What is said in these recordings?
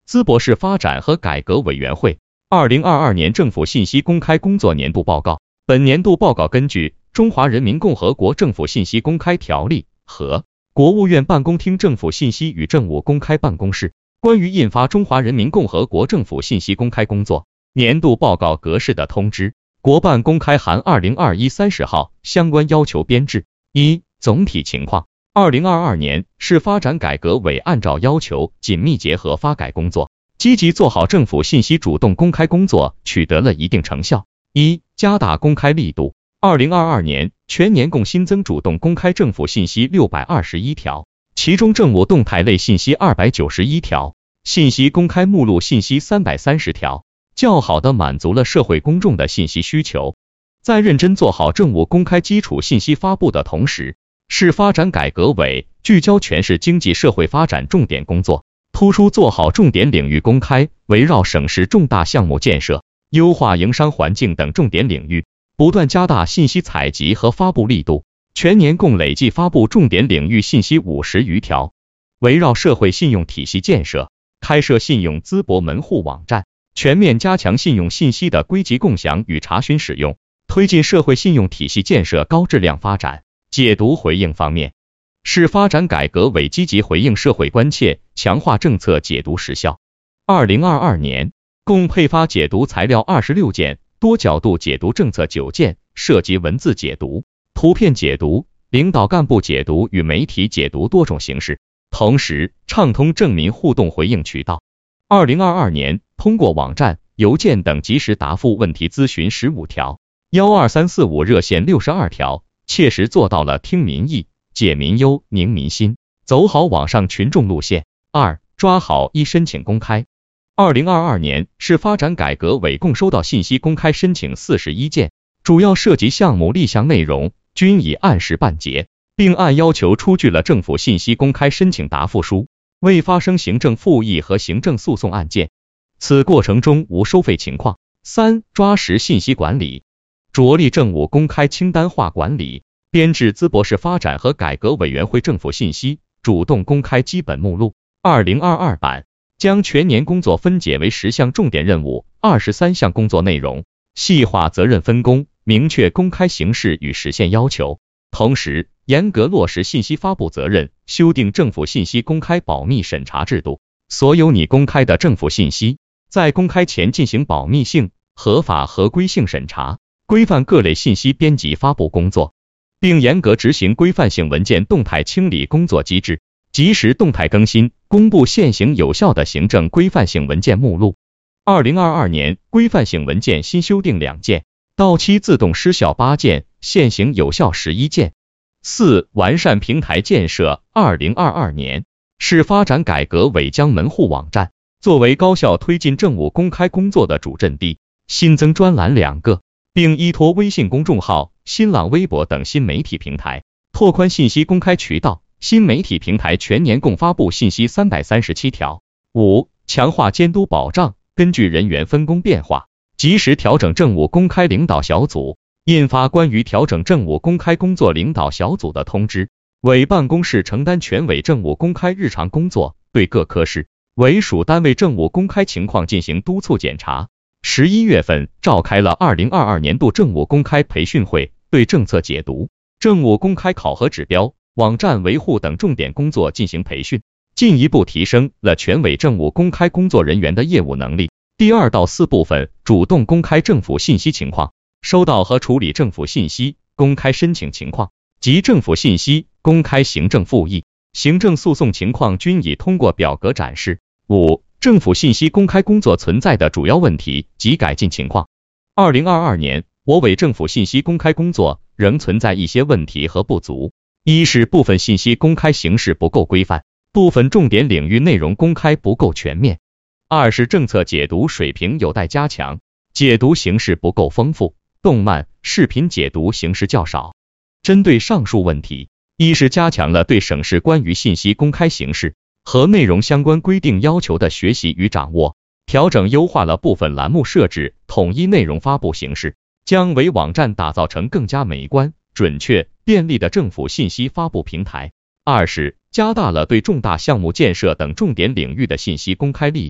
淄博市发展和改革委员会2022年政府信息公开工作年度报告。本年度报告根据《中华人民共和国政府信息公开条例》和国务院办公厅政府信息与政务公开办公室关于印发《中华人民共和国政府信息公开工作年度报告格式的通知》国办公开函2021-30号相关要求编制。一、总体情况。2022年，市发展改革委按照要求，紧密结合发改工作，积极做好政府信息主动公开工作，取得了一定成效。一、加大公开力度。2022年，全年共新增主动公开政府信息621条，其中政务动态类信息291条，信息公开目录信息330条，较好地满足了社会公众的信息需求。在认真做好政务公开基础信息发布的同时，市发展改革委聚焦全市经济社会发展重点工作，突出做好重点领域公开，围绕省市重大项目建设、优化营商环境等重点领域，不断加大信息采集和发布力度，全年共累计发布重点领域信息50余条。围绕社会信用体系建设，开设信用淄博门户网站，全面加强信用信息的归集共享与查询使用，推进社会信用体系建设高质量发展。解读回应方面，市发展改革委积极回应社会关切，强化政策解读实效。2022年，共配发解读材料26件，多角度解读政策9件，涉及文字解读、图片解读、领导干部解读与媒体解读多种形式，同时畅通政民互动回应渠道。2022年，通过网站、邮件等及时答复问题咨询15条，12345热线62条，切实做到了听民意、解民忧、宁民心，走好网上群众路线。二、抓好申请公开。2022年，市发展改革委共收到信息公开申请41件，主要涉及项目立项内容均已按时办结，并按要求出具了政府信息公开申请答复书，未发生行政复议和行政诉讼案件，此过程中无收费情况。三、抓实信息管理。着力政务公开清单化管理，编制淄博市发展和改革委员会政府信息主动公开基本目录2022版，将全年工作分解为10项重点任务、23项工作内容，细化责任分工，明确公开形式与实现要求，同时严格落实信息发布责任，修订政府信息公开保密审查制度，所有拟公开的政府信息，在公开前进行保密性、合法合规性审查，规范各类信息编辑发布工作，并严格执行规范性文件动态清理工作机制，及时动态更新公布现行有效的行政规范性文件目录。2022年，规范性文件新修订2件，到期自动失效8件，现行有效11件。四、完善平台建设。2022年，市发展改革委将门户网站作为高效推进政务公开工作的主阵地，新增专栏2个，并依托微信公众号、新浪微博等新媒体平台，拓宽信息公开渠道。新媒体平台全年共发布信息337条。五、强化监督保障，根据人员分工变化，及时调整政务公开领导小组，印发关于调整政务公开工作领导小组的通知。委办公室承担全委政务公开日常工作，对各科室、委属单位政务公开情况进行督促检查。11月份召开了2022年度政务公开培训会，对政策解读、政务公开考核指标、网站维护等重点工作进行培训，进一步提升了全委政务公开工作人员的业务能力。第2到4部分主动公开政府信息情况，收到和处理政府信息公开申请情况及政府信息公开行政复议、行政诉讼情况均已通过表格展示。五、政府信息公开工作存在的主要问题及改进情况。2022年，我委政府信息公开工作仍存在一些问题和不足。一是部分信息公开形式不够规范，部分重点领域内容公开不够全面。二是政策解读水平有待加强，解读形式不够丰富，动漫、视频解读形式较少。针对上述问题，一是加强了对省市关于信息公开形式和内容相关规定要求的学习与掌握，调整优化了部分栏目设置，统一内容发布形式，将委网站打造成更加美观、准确、便利的政府信息发布平台。二是加大了对重大项目建设等重点领域的信息公开力度，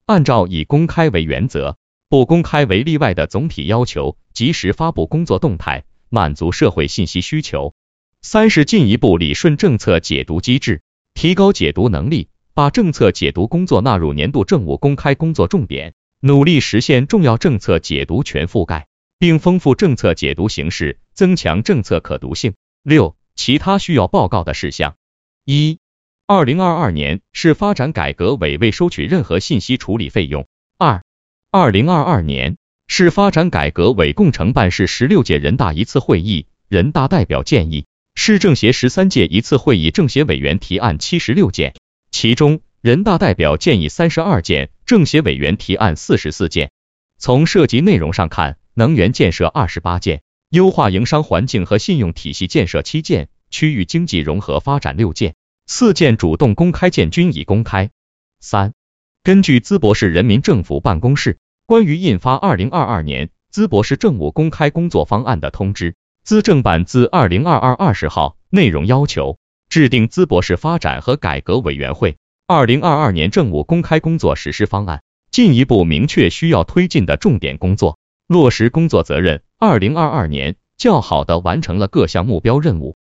按照以公开为原则，不公开为例外的总体要求，及时发布工作动态，满足社会信息需求。3是进一步理顺政策解读机制，提高解读能力，把政策解读工作纳入年度政务公开工作重点，努力实现重要政策解读全覆盖，并丰富政策解读形式，增强政策可读性。6、其他需要报告的事项。1、2022年市发展改革委未收取任何信息处理费用。2、2022年市发展改革委共承办市16届人大一次会议人大代表建议，市政协13届一次会议政协委员提案76件，其中人大代表建议32件，政协委员提案44件。从涉及内容上看，能源建设28件，优化营商环境和信用体系建设7件，区域经济融合发展6件，4件主动公开件均已公开。3、根据淄博市人民政府办公室关于印发2022年淄博市政务公开工作方案的通知，资政版自2022 20号，内容要求制定淄博市发展和改革委员会2022年政务公开工作实施方案，进一步明确需要推进的重点工作，落实工作责任。2022年较好地完成了各项目标任务，